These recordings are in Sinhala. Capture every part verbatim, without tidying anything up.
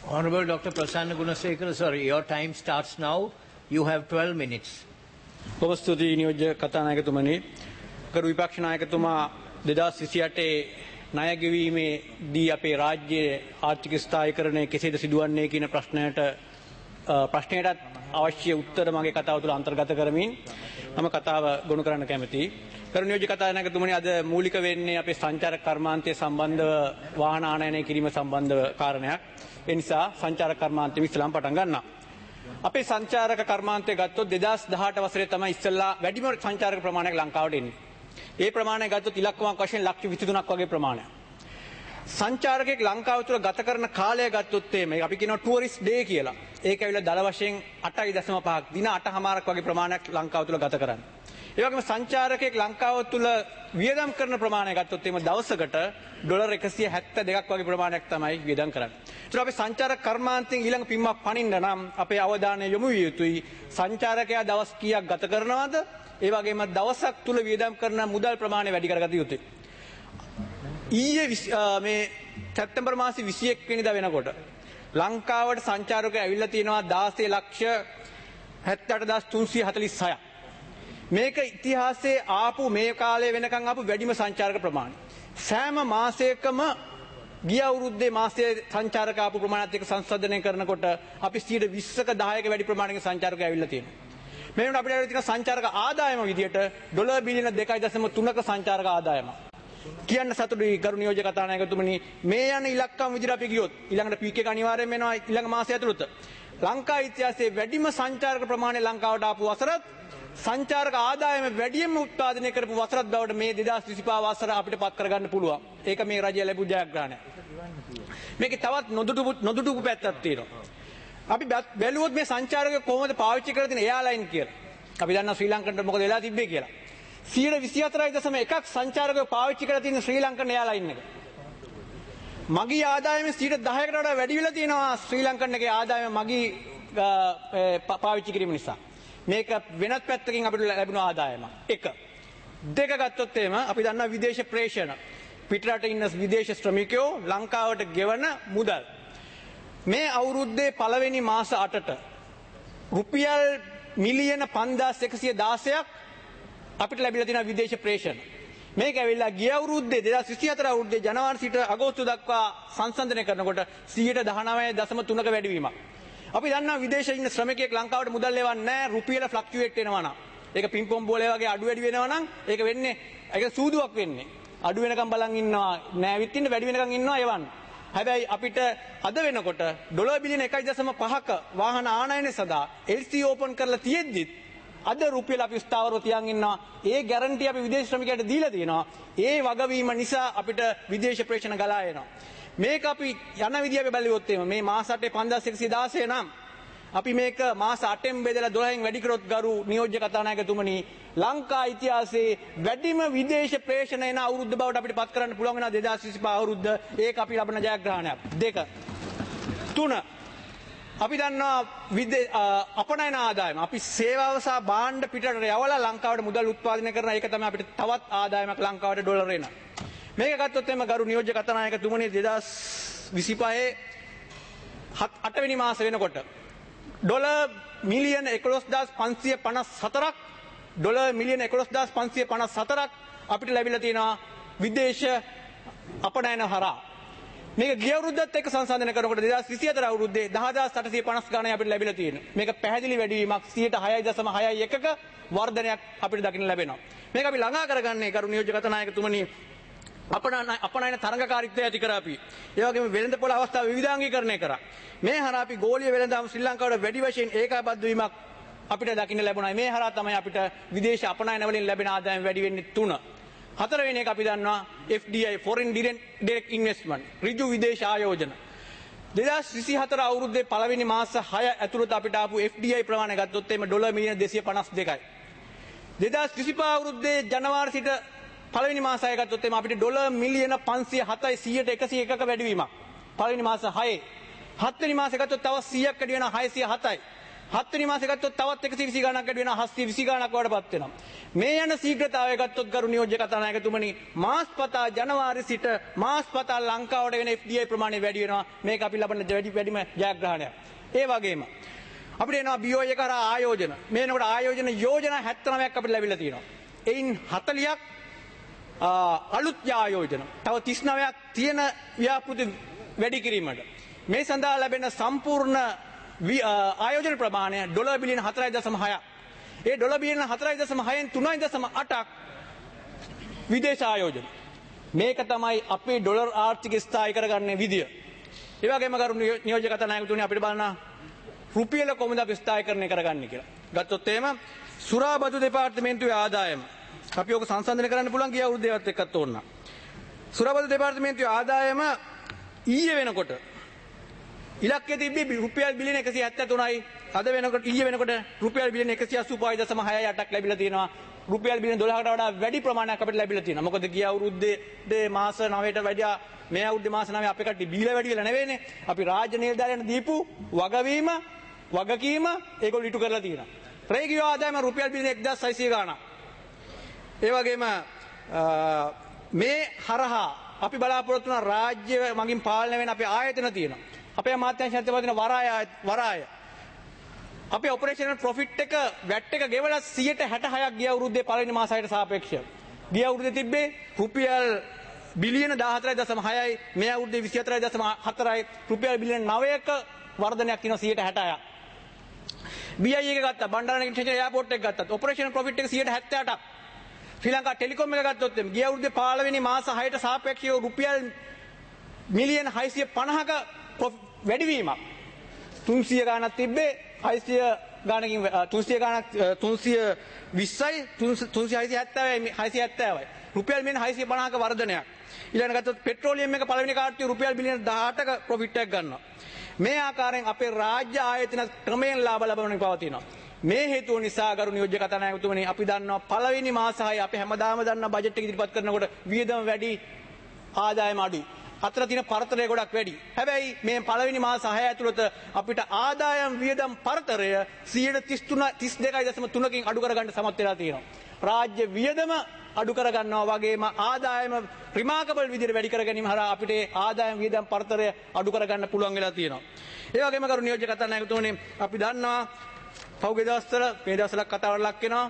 Honorable Doctor Prasanna Gunasekara, sorry, your time starts now. You have twelve minutes. බොහොම ස්තුතියි නියෝජ්‍ය කතානායකතුමනි. කරු විපක්ෂ නායකතුමා දෙදාස් විසිඅටේ ණය ගෙවීමේදී අපේ රාජ්‍යයේ ආර්ථික ස්ථායීකරණය කෙසේද සිදුවන්නේ කියන ප්‍රශ්නයට ප්‍රශ්නයටත් අවශ්‍ය උත්තර මගේ කතාව තුළ අන්තර්ගත කරමින් මම කතාව ගොනු කරන්න කැමතියි. කරු නියෝජ්‍ය කතානායකතුමනි, අද මූලික වෙන්නේ අපේ සංචාරක කර්මාන්තය සම්බන්ධව වාහන ආනයනය කිරීම සම්බන්ධව කාරණයක්. ඒ නිසා සංචාරක කර්මාන්තය ඉස්සෙල්ලාම පටන් ගන්නවා. අපේ සංචාරක කර්මාන්තය ගත්තොත් දෙදාස් දහඅට වසරේ තමයි ඉස්සෙල්ලා වැඩිම සංචාරක ප්‍රමාණයක් ලංකාවට එන්නේ. ඒ ප්‍රමාණය ගත්තොත් ඉලක්කමක් වශයෙන් ලක්ෂ විසි තුනක් වගේ ප්‍රමාණයක්. සංචාරකයෙක් ලංකාව තුළ ගත කරන කාලය ගත්තොත් මේ අපි කියනවා ටුවරිස්ට් ඩේ කියලා. ඒක ඇවිල්ලා දල වශයෙන් අටයි දශම පහක් දින අටමාරක් වගේ ප්‍රමාණයක් ලංකාව තුළ ගත කරන්නේ. ඒ වගේම සංචාරකයෙක් ලංකාව තුළ වියදම් කරන ප්‍රමාණය ගත්තොත් එimhe දවසකට ඩොලර් එකසිය හැත්තෑ දෙකක් වගේ ප්‍රමාණයක් තමයි වියදම් කරන්නේ. ඒත් අපි සංචාරක කර්මාන්තයෙන් ඊළඟ පින්මක් පනින්න නම් අපේ අවධානය යොමු විය යුතුයි සංචාරකයා දවස් කීයක් ගත කරනවද, ඒ වගේම දවසක් තුල වියදම් කරන මුදල් ප්‍රමාණය වැඩි කරගත යුතුයි. ඊයේ මේ සැප්තැම්බර් මාසේ විසිඑක වෙනිදා වෙනකොට ලංකාවට සංචාරකයෝ ඇවිල්ලා තියෙනවා දාසය ලක්ෂ හැත්තෑ අට හදාස් තුන්සිය හතළිස් හයක්. මේක ඉතිහාසයේ ආපු මේ කාලේ වෙනකන් ආපු වැඩිම සංචාරක ප්‍රමාණය. සෑම මාසයකම ගිය අවුරුද්දේ මාසයේ සංචාරක ආපු ප්‍රමාණයත් එක්ක සංසන්දනය කරනකොට අපි සියයට විස්සක දහයක වැඩි ප්‍රමාණයක සංචාරකයෝ ඇවිල්ලා තියෙනවා. මේ වෙනකොට අපිට ඇවිල්ලා තියෙන සංචාරක ආදායම විදියට ඩොලර් බිලියන දෙකයි දශම තුනක සංචාරක ආදායමක්. කියන්න සතුටුයි ගරු නියෝජ්‍ය කතානායකතුමනි, මේ යන ඉලක්කම් විදිහට අපි ගියොත් ඊළඟට පීක් එක අනිවාර්යයෙන් වෙනවා ඊළඟ මාසය ඇතුළත. ලංකා ඉතිහාසයේ වැඩිම සංචාරක ප්‍රමාණය ලංකාවට ආපු වසරත් සංචාරක ආදායම වැඩියෙන්ම උත්පාදනය කරපු වසරත් බවට මේ දෙදාස් විසිපහ වසර අපිට පත් කරගන්න පුළුවන්. ඒක මේ රජය ලැබු ජයග්‍රහණය. මේකේ තවත් නොදුටු නොදුටු පැත්තක් තියෙනවා. අපි බැලුවොත් මේ සංචාරකයෝ කොහොමද පාවිච්චි කරලා තියෙන එයාලයින් කියලා. අපි දන්නවා ශ්‍රී ලංකන්ට මොකද වෙලා තිබ්බේ කියලා. සියයට විසිහතරයි දශම එකක් සංචාරකයෝ පාවිච්චි කරලා තියෙන ශ්‍රී ලංකන් එයාලයින් එක. මගී ආදායමෙන් සියයට දහයකට වඩා වැඩි වෙලා තියෙනවා ශ්‍රී ලංකන් එකේ ආදායම මගී පාවිච්චි කිරීම නිසා. මේක වෙනත් පැත්තකින් අපිට ලැබුණ ආදායම. එක. දෙක ගත්තොත් එහෙම අපි දන්නවා විදේශ ප්‍රේෂණ. පිටරට ඉන්න විදේශ ශ්‍රමිකයෝ ලංකාවට ගෙවන මුදල්. මේ අවුරුද්දේ පළවෙනි මාස අටට රුපියල් මිලියන පන්දාස් එකසිය දාසයක් අපිට ලැබිලා තියෙනවා විදේශ ප්‍රේෂණ. මේක ඇවිල්ලා ගිය අවුරුද්දේ දෙදාස් විසිහතර අවුරුද්දේ ජනවාරි සිට අගෝස්තු දක්වා සංසන්දනය කරනකොට සියයට දහනවය දශම තුනක වැඩිවීමක්. අපි දන්නවා විදේශයේ ඉන්න ශ්‍රමිකයෙක් ලංකාවට මුදල් ලෙවන්නේ නැහැ රුපියල ෆ්ලක්චුවේට් වෙනවා නම්. ඒක පින්පොම් බෝලේ වගේ අඩු වැඩි වෙනවා නම් ඒක වෙන්නේ ඒක සූදුවක් වෙන්නේ. අඩු වෙනකම් බලන් ඉන්නවා නෑවිත් ඉන්න වැඩි වෙනකම් ඉන්නවා එවන්න. හැබැයි අපිට අද වෙනකොට ඩොලර් බිලියන එකයි දශම පහක වාහන ආනයනය සඳහා එල් සී ඕපන් කරලා තියෙද්දිත් අද රුපියල අපි ස්ථාවරව තියන් ඉන්නවා. ඒ ගැරන්ටි අපි විදේශ ශ්‍රමිකයන්ට දීලා තියෙනවා. ඒ වගවීම නිසා අපිට විදේශ ප්‍රේෂණ ගලා එනවා. මේක අපි යන විදිය අපි බැලුවොත් එimhe මේ මාස අටේ පන්දාස් එකසිය දාසය නම් අපි මේක මාස අටෙන් බෙදලා දොළහෙන් වැඩි කරොත් ගරු නියෝජ්‍ය කතානායකතුමනි, ලංකා ඉතිහාසයේ වැඩිම විදේශ ප්‍රේෂණ එන අවුරුද්ද බවට අපිට පත් කරන්න පුළුවන් වෙනවා දෙදාස් විසිපහ අවුරුද්ද. ඒක අපි ලබන ජයග්‍රහණයක්. දෙක. තුන. අපි දන්නවා විදේ අපනයන ආදායම. අපි සේවාව සහ භාණ්ඩ පිටරට යවලා ලංකාවට මුදල් උත්පාදනය කරන එක තමයි අපිට තවත් ආදායමක් ලංකාවට ඩොලර් එන. මේක ගත්තොත් එimhe ගරු නියෝජ්‍ය කතානායකතුමනි දෙදාස් විසිපහේ අටවෙනි මාස වෙනකොට ඩොලර් මිලියන එකොළොස් හදාස් පන්සිය පනස් හතරක් ඩොලර් මිලියන එකොළොස් හදාස් පන්සිය පනස් හතරක් අපිට ලැබිලා තියෙනවා විදේශ අපනයන හරහා. මේක ගිය අවුරුද්දත් එක්ක සංසන්දනය කරනකොට දෙදාස් විසිහතර අවුරුද්දේ දහ හදාස් අටසිය පනස් ගණන් අපිට ලැබිලා තියෙනවා. මේක පැහැදිලි වැඩිවීමක් සියයට හයයි දශම හයයි එකක වර්ධනයක් අපිට දකින්න ලැබෙනවා. මේක අපි ළඟා කරගන්නේ කරු නියෝජ්‍ය කතානායකතුමනි අපනයන අපනයන තරඟකාරීත්වය ඇති කර අපි. ඒ වගේම වෙළඳපොළ අවස්ථාව විවිධාංගීකරණය කරා. මේ හරහා අපි ගෝලීය වෙළඳාම ශ්‍රී ලංකාවට වැඩි වශයෙන් ඒකාබද්ධ වීමක් අපිට දකින්න ලැබුණා. මේ හරහා තමයි අපිට විදේශ අපනයන වලින් ලැබෙන ආදායම වැඩි වෙන්නේ. තුන. හතරවෙනි එක අපි දන්නවා එෆ් ඩී ආයි foreign direct investment ඍජු විදේශ ආයෝජන. දෙදාස් විසිහතර අවුරුද්දේ පළවෙනි මාස හය ඇතුළත අපිට ආපු එෆ් ඩී ආයි ප්‍රමාණය ගත්තොත් එimhe ඩොලර් මිලියන දෙසිය පනස් දෙකයි. දෙදාස් විසිපහ අවුරුද්දේ ජනවාරි සිට පළවෙනි මාසය ගත්තොත් එimhe අපිට ඩොලර් මිලියන පන්සිය හතයි සියයට එකසිය එකක වැඩිවීමක්. පළවෙනි මාස හයේ. හත්වෙනි මාසෙ ගත්තොත් තවත් සීයක් වැඩි වෙනවා හයසිය හතයි. හත්වෙනි මාසෙ ගත්තොත් තවත් එකසිය විසි ගණනක් වැඩි වෙනවා හත්සිය විසි ගණනක් වඩපත් වෙනවා. මේ යන ශීඝ්‍රතාවය ගත්තොත් ගරු නියෝජ්‍ය කතානායකතුමනි මාස්පතා ජනවාරි සිට මාස්පතා ලංකාවට වෙන එෆ් ඩී ආයි ප්‍රමාණය වැඩි වෙනවා. මේක අපි ලබන වැඩි වැඩිම ජයග්‍රහණයක්. ඒ වගේම අපිට එනවා බී ඔ එක කරා ආයෝජන. මේනකොට ආයෝජන යෝජනා හැත්තෑ නවයක් අපිට ලැබිලා තියෙනවා. එයින් හතළියක් අලුත් ආයෝජන. තව තිස් නවයක් තියෙන ව්‍යාපෘති වැඩි කිරීමට. මේ සඳහා ලැබෙන සම්පූර්ණ ආයෝජන ප්‍රමාණය ඩොලර් බිලියන හතරයි දශම හයක්. ඒ ඩොලර් බිලියන හතරයි දශම හයෙන් තුනයි දශම අටක් විදේශ ආයෝජන. මේක තමයි අපේ ඩොලර් ආර්ථික ස්ථායි කරගන්න විදිය. ඒ වගේම කරු නියෝජ්‍ය කතානායකතුමනි අපිට බලන්න රුපියල කොහොමද අපි ස්ථායීකරණය කරගන්නේ කියලා. ගත්තොත් එහෙම සුරාබදු දෙපාර්තමේන්තුවේ ආදායම අපි ඔක සංසන්දනය කරන්න පුළුවන් ගිය අවුරුද්දේවත් එක්කත් ඕන. සුරාබදු දෙපාර්තමේන්තුවේ ආදායම ඊයේ වෙනකොට ඉලක්කය තිබ්බේ රුපියල් බිලියන එකසිය හැත්තෑ තුනයි. අද වෙනකොට ඊයේ වෙනකොට රුපියල් බිලියන එකසිය අසූ පහයි දශම හයයි අටක් ලැබිලා තියෙනවා. රුපියල් බිලියන දොළහකට වඩා වැඩි ප්‍රමාණයක් අපිට ලැබිලා තියෙනවා. මොකද ගිය අවුරුද්දේ මාස නවයට වැඩියා මේ අවුරුද්දේ මාස නවයේ අපේ කට්ටිය බීලා වැඩි වෙලා නෙවෙයිනේ. අපි රාජ්‍ය නිලධාරියන් දීපු වගවීම වගකීම ඒගොල්ලෝ ඉටු කරලා තියෙනවා. රේගිය ආදායම රුපියල් බිලියන එක්දාස් හයසිය ගාණක්. ඒ වගේම මේ හරහා අපි බලාපොරොත්තු වන රාජ්‍ය මගින් පාලනය වෙන අපේ ආයතන තියෙනවා. අපේ අමාත්‍යාංශයත් තියෙන වරාය වරාය. අපේ ඔපරේෂනල් ප්‍රොෆිට් එක වැට් එක ගෙවලා සියයට හැට හයක් ගිය අවුරුද්දේ පළවෙනි මාසයට සාපේක්ෂව. ගිය අවුරුද්දේ තිබ්බේ රුපියල් බිලියන දාහතරයි දශම හයයි මේ අවුරුද්දේ විසි හතරයි දශම හතරයි රුපියල් බිලියන නවයක වර්ධනයක් තියෙනවා සියයට හැට හයක්. බී ආයි එක ගත්තා බණ්ඩාරනායක ඉන්ටර්නැෂනල් එයාපෝට් එක ගත්තත් ඔපරේෂනල් ප්‍රොෆිට් එක සියයට හැත්තෑ අටක්. ශ්‍රී ලංකා ටෙලිකොම් එක ගත්තොත් ගිය අවුරුද්දේ පළවෙනි මාස හයට සාපේක්ෂව රුපියල් මිලියන හයසිය පනහක වැඩිවීමක්. තුන්සිය ගාණක් තිබ්බේ හයසිය ගාණකින් තුන්සිය ගාණක් තුන්සිය විස්සයි තුන්සිය හැත්තෑවයි හයසිය හැත්තෑවයි. රුපියල් මිලියන හයසිය පනහක වර්ධනයක්. ඊළඟට ගත්තොත් පෙට්‍රෝලියම් එක පළවෙනි කාර්තිය රුපියල් බිලියන දහඅටක ප්‍රොෆිට් එකක් ගන්නවා. මේ ආකාරයෙන් අපේ රාජ්‍ය ආයතන ක්‍රමයෙන් ලාභ ලබමින් පවතිනවා. මේ හේතුව නිසා ගරු නියෝජ්‍ය කතානායකතුමනි අපි දන්නවා පළවෙනි මාසයයි අපි හැමදාම දන්නා බජට් එක ඉදිරිපත් කරනකොට වියදම වැඩි ආදායම අඩුයි. අතර තියෙන පරතරය ගොඩක් වැඩි. හැබැයි මේ පළවෙනි මාස හය ඇතුළත අපිට ආදායම් වියදම් පරතරය සියයට තිස් දෙකයි දශම තුනකින් අඩු කරගන්න සමත් වෙලා තියෙනවා. රාජ්‍ය වියදම අඩු කරගන්නවා වගේම ආදායම රිමාකබල් විදිහට වැඩි කර ගැනීම හරහා අපිට ආදායම් වියදම් පරතරය අඩු කරගන්න පුළුවන් වෙලා තියෙනවා. ඒ වගේම කරු නියෝජ්‍ය කතානායකතුමනි අපි දන්නවා පහුගිය දවස්වල මේ දවස්වල කතාවට ලක් වෙනවා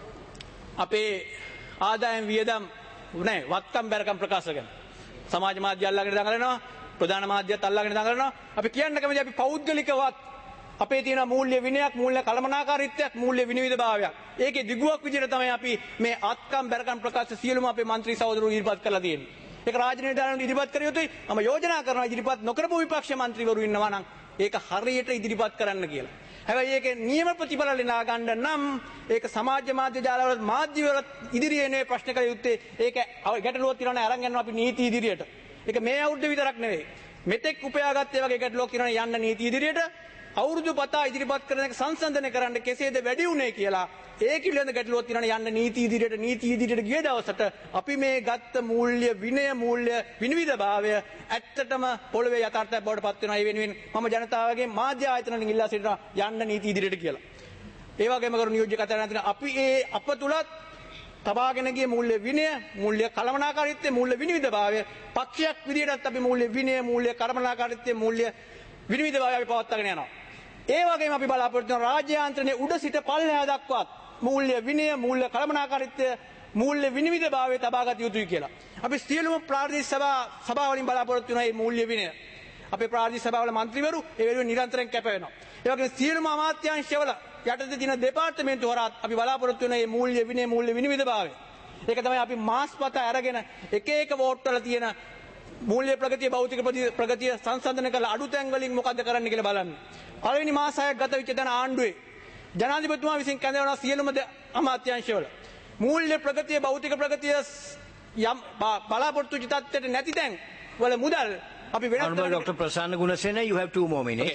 අපේ ආදායම් වියදම් නෑ වත්කම් බැරකම් ප්‍රකාශ කරන සමාජ මාධ්‍ය අල්ලගෙන දඟලනවා ප්‍රධාන මාධ්‍යත් අල්ලගෙන දඟලනවා අපි කියන්න කැමති අපි පෞද්ගලිකවත් අපේ තියෙන මූල්‍ය විනයක් මූල්‍ය කළමනාකාරීත්වයක් මූල්‍ය විනිවිදභාවයක් ඒකේ දිගුවක් විදිහට තමයි අපි මේ අත්කම් බැරකම් ප්‍රකාශ සියලුම අපේ മന്ത്രി සහෝදරවරු ඉදිරිපත් කරලා තියෙන්නේ. ඒක රාජ්‍ය නිලධාරීන් ඉදිරිපත් කර යුතුයි. මම යෝජනා කරනවා ඉදිරිපත් නොකරපු විපක්ෂ മന്ത്രിවරු ඉන්නවා නම් ඒක හරියට ඉදිරිපත් කරන්න කියලා. හැබැයි ඒකේ නියම ප්‍රතිඵල ලිනා ගන්න නම් ඒක සමාජ මාධ්‍ය ජාලවල මාධ්‍යවල ඉදිරියේ නේ ප්‍රශ්න කළ යුත්තේ. ඒක ගැටලුවක් තියනවා අරන් යනවා අපි නීති ඉදිරියට. ඒක මේ අවුරුද්ද විතරක් නෙවෙයි. මෙතෙක් උපයාගත් ඒ වගේ ගැටලුවක් තියනවා යන්න නීති ඉදිරියට. අවුරුදු පතා ඉදිරිපත් කරන එක සංසන්දනය කරන්න කෙසේද වැඩි උනේ කියලා ඒ පිළිබඳ ගැටලුවක් තියනවා යන්න නීති ඉදිරියට නීති ඉදිරියට ගිය දවසට අපි මේ ගත්ත මූල්‍ය විනය මූල්‍ය විනිවිදභාවය ඇත්තටම පොළවේ යථාර්ථයක් බවට පත් වෙනවා. ඒ වෙනුවෙන් මම ජනතාවගේ මාධ්‍ය ආයතන වලින් ඉල්ලා සිටිනවා යන්න නීති ඉදිරියට කියලා. ඒ වගේම කරු නියෝජ්‍ය කතානායක අපි ඒ අප තුලත් තබාගෙන ගිය මූල්‍ය විනය මූල්‍ය කළමනාකාරීත්වය මූල්‍ය විනිවිදභාවය පක්ෂයක් විදියටත් අපි මූල්‍ය විනය මූල්‍ය කළමනාකාරීත්වය මූල්‍ය විනිවිදභාවය අපි පවත්වාගෙන යනවා. ඒ වගේම අපි බලාපොරොත්තු වෙන රාජ්‍ය යාන්ත්‍රණයේ උඩ සිට පල්ලෙහා දක්වා මූල්‍ය විනය මූල්‍ය කළමනාකාරීත්වය මූල්‍ය විනිවිදභාවය තබාගත යුතුයි කියලා. අපි සියලුම ප්‍රාදේශීය සභා සභාවලින් බලාපොරොත්තු වෙන මේ මූල්‍ය විනය අපේ ප්‍රාදේශීය සභාවල മന്ത്രിවරු ඒ වෙනුවෙන් නිරන්තරයෙන් කැප වෙනවා. ඒ වගේම සියලුම අමාත්‍යාංශවල යටතේ තියෙන දෙපාර්තමේන්තු හරහා අපි බලාපොරොත්තු වෙන මේ මූල්‍ය විනය මූල්‍ය විනිවිදභාවය. ඒක තමයි අපි මාස්පත අරගෙන එක එක වෝට් වල තියෙන මූල්‍ය ප්‍රගතිය භෞතික ප්‍රගතිය සංසන්දනය කළ අඩුතැන් වලින් මොකද්ද කරන්න කියලා බලන්න. පළවෙනි මාස හයක් ගත වෙච්ච දන ආණ්ඩුවේ ජනාධිපතිතුමා විසින් කැඳවන සියලුම අමාත්‍යාංශවල මූල්‍ය ප්‍රගතිය භෞතික ප්‍රගතිය යම් බලාපොරොත්තු වෙච්ච තත්ත්වයට නැති තැන් වල මුදල් අපි වෙනත් Honorable Doctor Prasanna Gunasena, you have two more minutes.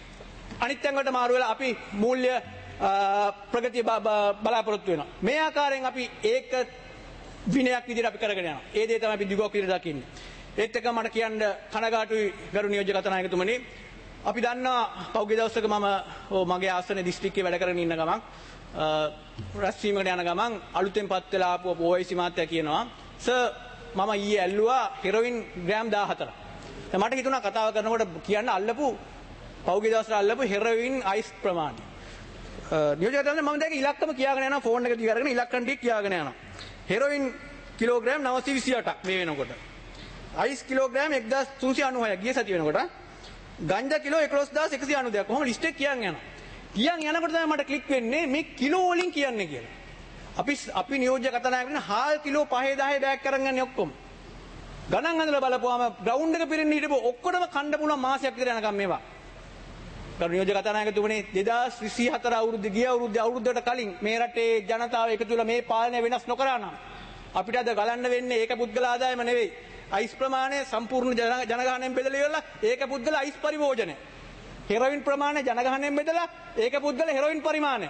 අනිත් තැන් වලට මාරු වෙලා අපි මූල්‍ය ප්‍රගතිය බලාපොරොත්තු වෙනවා. මේ ආකාරයෙන් අපි ඒක විනයක් විදිහට අපි කරගෙන යනවා. ඒ දේ තමයි අපි දිගුවක් විදිහට දකින්නේ. ඒත් එක මට කියන්න කනගාටුයි ගරු නියෝජ්‍ය කතානායකතුමනි අපි දන්නා පෞද්ගලික දවසක මම මගේ ආසන දිස්ත්‍රික්කයේ වැඩ කරගෙන ඉන්න ගමන් රැස්වීමකට යන ගමන් අලුතෙන් පත් වෙලා ආපු ඕයිසි මාත්‍යා කියනවා සර් මම ඊයේ ඇල්ලුවා හෙරොයින් ග්‍රෑම් දාහතරක්. දැන් මට හිතුණා කතාව කරනකොට කියන්න අල්ලපු පෞද්ගලික දවසට අල්ලපු හෙරොයින් අයිස් ප්‍රමාණය. නියෝජකයන්ට මම දැන් ඉලක්කම කියාගෙන යනවා ෆෝන් එක දිග අරගෙන ඉලක්කම් ටික කියාගෙන යනවා. හෙරොයින් කිලෝග්‍රෑම් නවසිය විසි අටක් මේ වෙනකොට. අයිස් කිලෝග්‍රෑම් එක්දාස් තුන්සිය අනූහයක් ගිය සතිය වෙනකොට. ගංජා කිලෝ එකොළොස්දාස් එකසිය අනූ දෙකක්. කොහොම ලිස්ට් එක කියන් යනවා. කියන් යනකොට තමයි මට ක්ලික් වෙන්නේ මේ කිලෝ වලින් කියන්නේ කියලා. අපි අපි නියෝජ්‍ය කතානායකයන් හාල් කිලෝ පහේ දහේ බෑග් අරන් යන්නේ ඔක්කොම. ගණන් අඳලා බලපුවාම ග්‍රවුන්ඩ් එක පිරෙන්න හිටපු ඔක්කොටම කණ්ඩ පුළුවන් මාසයක් විතර යනකම් මේවා. ගරු නියෝජ්‍ය කතානායකතුමනි දෙදාස් විසි හතර අවුරුද්ද ගිය අවුරුද්ද අවුරුද්දකට කලින් මේ රටේ ජනතාව එකතු වෙලා මේ පාලනය වෙනස් නොකරා නම් අපිට අද ගලන්න වෙන්නේ ඒක පුද්ගල ආදායම නෙවෙයි. අයිස් ප්‍රමාණය සම්පූර්ණ ජනගහනයෙන් බෙදලා ඉවරලා ඒක පුද්ගල අයිස් පරිභෝජනය. හෙරොයින් ප්‍රමාණය ජනගහනයෙන් බෙදලා ඒක පුද්ගල හෙරොයින් පරිමාණය.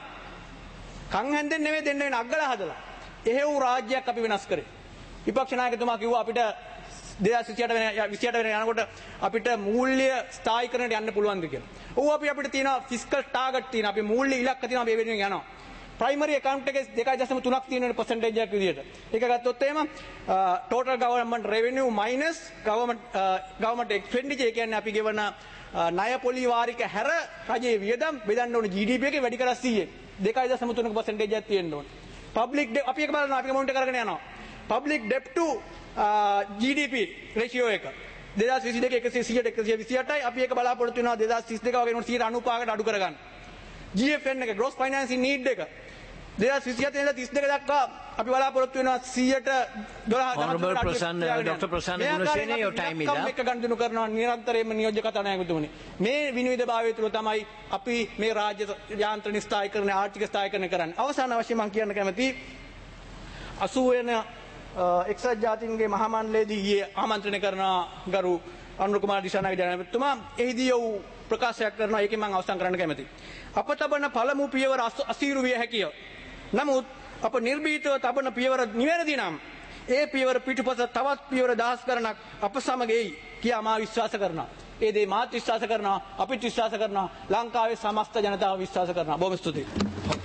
කන් හැන්දෙන් නෙවෙයි දෙන්න වෙන අග්ගලා හදලා. එහෙව් රාජ්‍යයක් අපි වෙනස් කරේ. විපක්ෂ නායකතුමා කිව්වා අපිට දෙදාස් විසි අට වෙන විසි අට වෙන යනකොට අපිට මූල්‍ය ස්ථායීකරණයට යන්න පුළුවන්ද කියලා. ඔව් අපි අපිට තියෙනවා ෆිස්කල් ටාගට් තියෙනවා. අපි මූල්‍ය ඉලක්ක තියෙනවා මේ වෙනුවෙන් යනවා. ප්‍රයිමරි account එකේ දෙකයි දශම තුනක් තියෙන percentage එකක් විදියට. ඒක ගත්තොත් එහෙම total government revenue minus government government expenditure ඒ කියන්නේ අපි ගෙවන ණය පොලි වාරික හැර රජයේ වියදම් බෙදන්න ඕනේ ජී ඩී පී එකේ වැඩි කරලා සීයෙන්. දෙකයි දශම තුනක percentage එකක් තියෙන්න ඕනේ. public debt අපි එක බලනවා අපි මෝනිටර් කරගෙන යනවා. public debt to G D P ratio එක දෙදාස් විසි දෙක එකසිය සියයට එකසිය විසි අටයි අපි එක බලාපොරොත්තු වෙනවා දෙදාස් තිස් දෙක වගේ වෙනකොට සියයට අනූ පහකට අඩු කරගන්න. ජී එෆ් එන් එක gross financing need එක දෙදාස් විසි හත ඉඳලා තිස් දෙක දක්වා අපි බලාපොරොත්තු වෙනවා සියයට දොළහ Honorable Prasanna, Doctor Prasanna Gunasena, your time is up. මේක ගණන් කරනවා නිරන්තරයෙන්ම නියෝජ්‍ය කතානායකතුමනි. මේ විනිවිදභාවය තුළ තමයි අපි මේ රාජ්‍ය යාන්ත්‍රණ ස්ථායීකරණය ආර්ථික ස්ථායීකරණය කරන්නේ. අවසාන වශයෙන් මම කියන්න කැමතියි අසූ වෙන එක්සත් ජාතීන්ගේ මහා මණ්ඩලයේදී ඊයේ ආමන්ත්‍රණය කරන ගරු අනුර කුමාර දිසානායක ජනාධිපතිතුමා එහිදී ඔව් ප්‍රකාශයක් කරනවා. ඒකෙන් මම අවසන් කරන්න කැමතියි. අප තබන පළමු පියවර අසීරු විය හැකිය. නමුත් අප නිර්භීතව තබන පියවර නිවැරදි නම් ඒ පියවර පිටුපස තවත් පියවර දහස් ගණනක් අප සමග එයි කියා මා විශ්වාස කරනවා. ඒ දේ මාත් විශ්වාස කරනවා. අපිත් විශ්වාස කරනවා. ලංකාවේ සමස්ත ජනතාව විශ්වාස කරනවා. බොහොම ස්තුතියි.